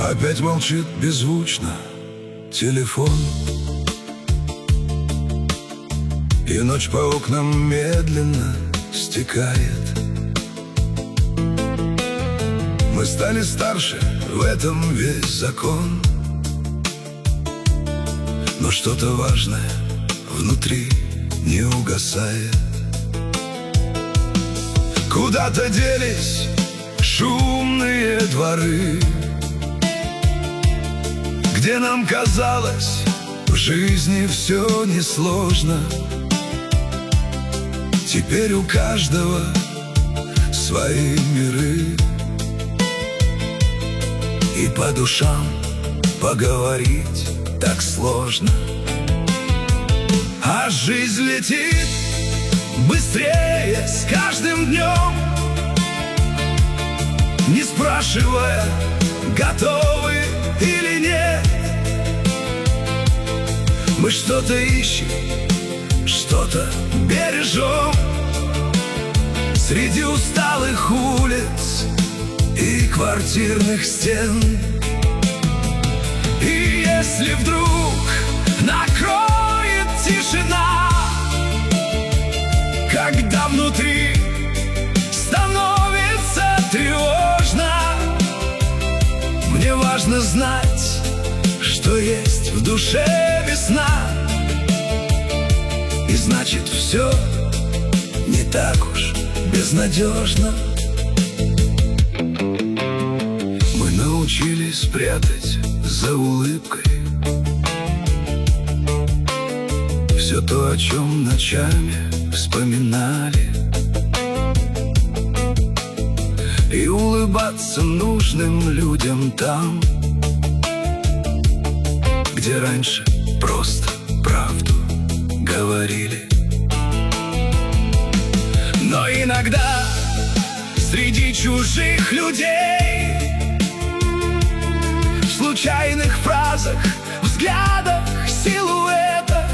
Опять молчит беззвучно телефон, и ночь по окнам медленно стекает. Мы стали старше, в этом весь закон, но что-то важное внутри не угасает. Куда-то делись шумные дворы, где нам казалось, в жизни все несложно. Теперь у каждого свои миры, и по душам поговорить так сложно. А жизнь летит быстрее с каждым днем, не спрашивая, готовы или нет. Мы что-то ищем, что-то бережем среди усталых улиц и квартирных стен. И если вдруг накроет тишина, когда внутри становится тревожно, мне важно знать, что есть в душе весна, и значит все не так уж безнадежно. Мы научились прятать за улыбкой все то, о чем ночами вспоминали, и улыбаться нужным людям там, где раньше просто правду говорили. Но иногда среди чужих людей, в случайных фразах, взглядах, силуэтах,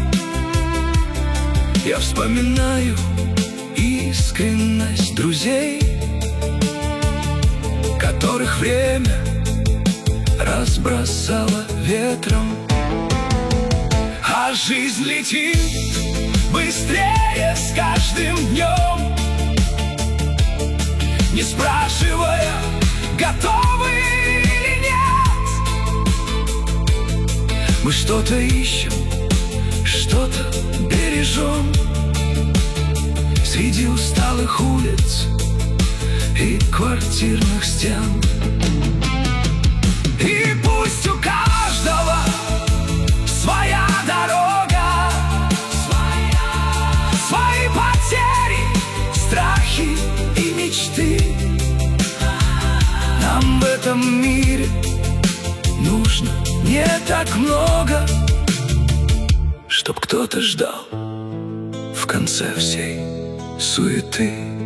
я вспоминаю искренность друзей, которых время разбросало ветром. А жизнь летит быстрее с каждым днем, не спрашивая, готовы или нет. Мы что-то ищем, что-то бережем среди усталых улиц и квартирных стен. И пусть у каждого своя дорога, свои потери, страхи и мечты. Нам в этом мире нужно не так много, чтоб кто-то ждал в конце всей суеты.